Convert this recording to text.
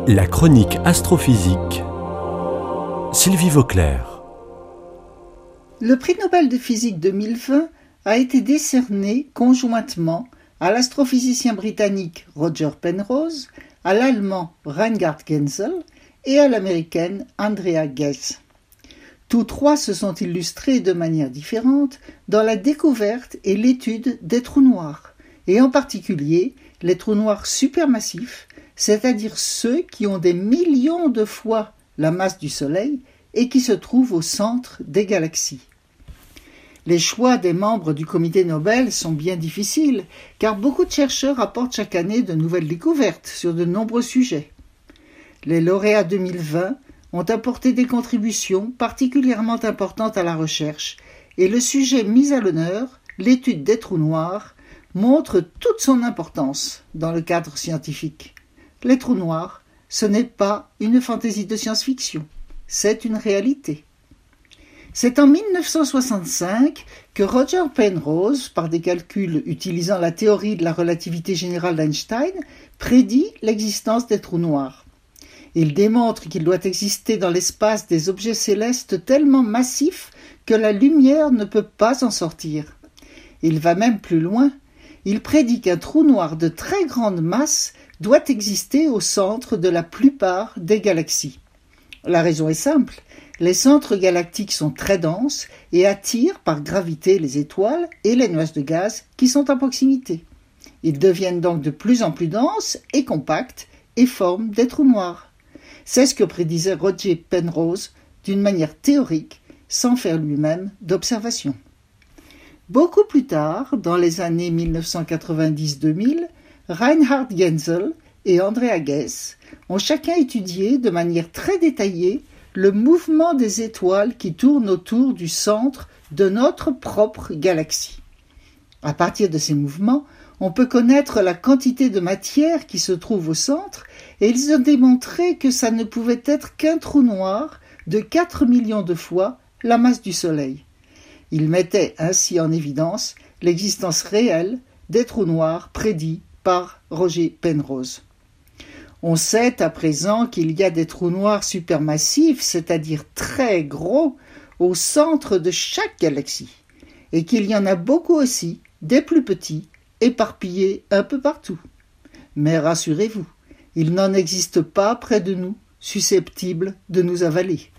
La chronique astrophysique. Sylvie Vauclair. Le prix Nobel de physique 2020 a été décerné conjointement à l'astrophysicien britannique Roger Penrose, à l'allemand Reinhard Genzel et à l'américaine Andrea Ghez. Tous trois se sont illustrés de manière différente dans la découverte et l'étude des trous noirs, et en particulier les trous noirs supermassifs, c'est-à-dire ceux qui ont des millions de fois la masse du Soleil et qui se trouvent au centre des galaxies. Les choix des membres du comité Nobel sont bien difficiles, car beaucoup de chercheurs apportent chaque année de nouvelles découvertes sur de nombreux sujets. Les lauréats 2020 ont apporté des contributions particulièrement importantes à la recherche, et le sujet mis à l'honneur, l'étude des trous noirs, montre toute son importance dans le cadre scientifique. Les trous noirs, ce n'est pas une fantaisie de science-fiction, c'est une réalité. C'est en 1965 que Roger Penrose, par des calculs utilisant la théorie de la relativité générale d'Einstein, prédit l'existence des trous noirs. Il démontre qu'il doit exister dans l'espace des objets célestes tellement massifs que la lumière ne peut pas en sortir. Il va même plus loin. Il prédit qu'un trou noir de très grande masse doit exister au centre de la plupart des galaxies. La raison est simple, les centres galactiques sont très denses et attirent par gravité les étoiles et les nuages de gaz qui sont à proximité. Ils deviennent donc de plus en plus denses et compacts et forment des trous noirs. C'est ce que prédisait Roger Penrose d'une manière théorique, sans faire lui-même d'observation. Beaucoup plus tard, dans les années 1990-2000, Reinhard Genzel et Andrea Ghez ont chacun étudié de manière très détaillée le mouvement des étoiles qui tournent autour du centre de notre propre galaxie. À partir de ces mouvements, on peut connaître la quantité de matière qui se trouve au centre et ils ont démontré que ça ne pouvait être qu'un trou noir de 4 millions de fois la masse du Soleil. Ils mettaient ainsi en évidence l'existence réelle des trous noirs prédits par Roger Penrose. On sait à présent qu'il y a des trous noirs supermassifs, c'est-à-dire très gros, au centre de chaque galaxie, et qu'il y en a beaucoup aussi, des plus petits, éparpillés un peu partout. Mais rassurez-vous, il n'en existe pas près de nous, susceptibles de nous avaler.